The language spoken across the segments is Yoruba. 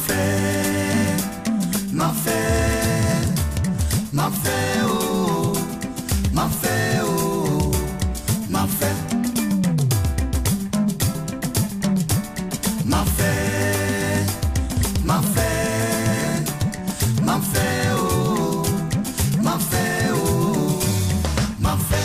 fẹ́, máa fẹ́, máa fẹ́ o, máa fẹ́ o, máa fẹ́, máa fẹ́, máa fẹ́, máa fẹ́ o, máa fẹ́ o, máa fẹ́.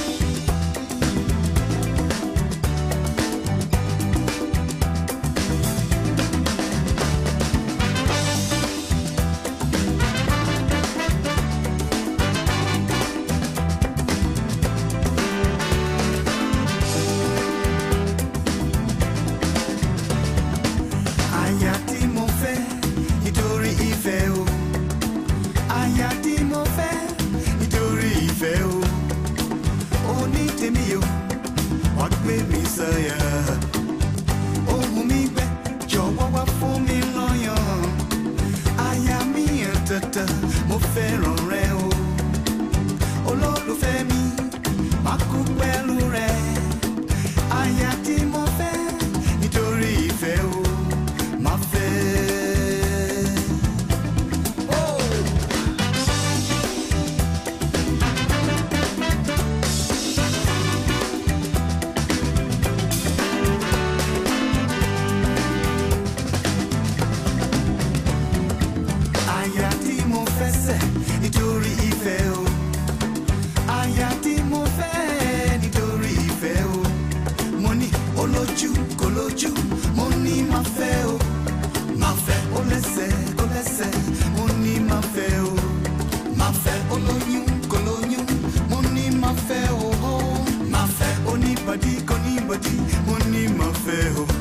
Aya tí mo fẹ́ nítorí ìfẹ́ o, aya tí mo fẹ́ nítorí ìfẹ́ o, oní tèmi o, wá gbé mi sáyà, ohùn mi gbẹ, jọ̀wọ́ wá fún mi lọ́yàn, aya mi àtàtà, mo fẹ́ràn rẹ o, olólùfẹ́ mi, má kú pẹ̀lú rẹ, aya tí mo fẹ́ nítorí ìfẹ́ o. Máa fẹ́. Aya tí mo fẹ́ sẹ́ nítorí ìfẹ́ o. Aya tí mo fẹ́ nítorí ìfẹ́ o. Mo ní olójú kò lójú, mo ní máa fẹ́ o. Máa fẹ́ ó lẹ́sẹ̀ kò lẹ́sẹ̀, mo ní máa fẹ́ o. Máa fẹ́ olóyún kò lóyún, mo ní máa fẹ́ o. Máa fẹ́ oníbàdí kò níbàdí, mo ní máa fẹ́ o.